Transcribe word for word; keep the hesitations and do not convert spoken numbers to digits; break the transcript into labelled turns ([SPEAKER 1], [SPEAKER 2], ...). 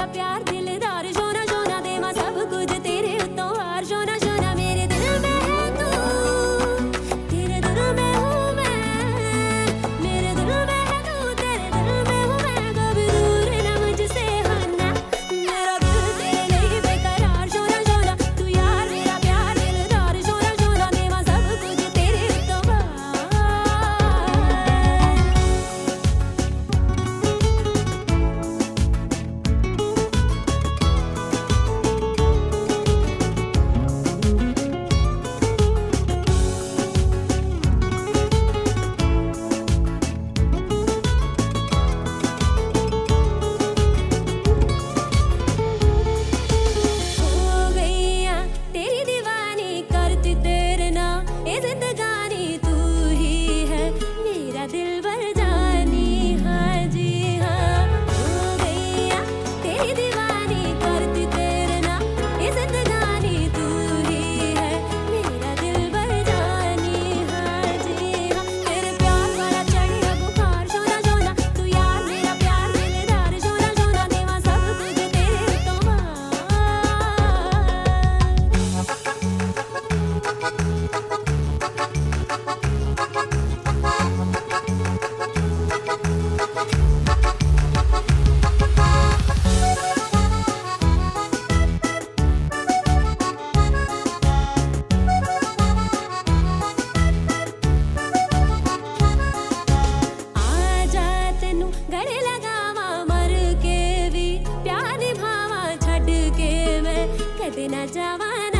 [SPEAKER 1] प्यार दिलदार सोना सोना देवा सब कुछ तेरे उत्तों हार सोना सोना मेरे दिल में है तू तेरे दिल में हूँ मैं मेरे दिल में है तू तेरे दिल में हूँ मैं कभी दूर ना मुझसे होना मेरा दिल तेरे लिए बेकरार सोना सोना तू यार मेरा प्यार दिलदार सोना सोना देवा सब कुछ तेरे उत्तों दिल भर जानी हाँ जी हाँ हो गईया तेरी दीवानी करती तेरे नाम ये जिंदगानी तू ही है मेरा दिल भर जानी हाँ जी हाँ तेरे प्यार वाला चढ़िया बुखार सोना सोना तू यार मेरा प्यार दिलदार सोना सोना देवा सब कुछ तेरे तो गले लगावा मर के भी प्यार निभावा छड़ के मैं कदे ना जावा।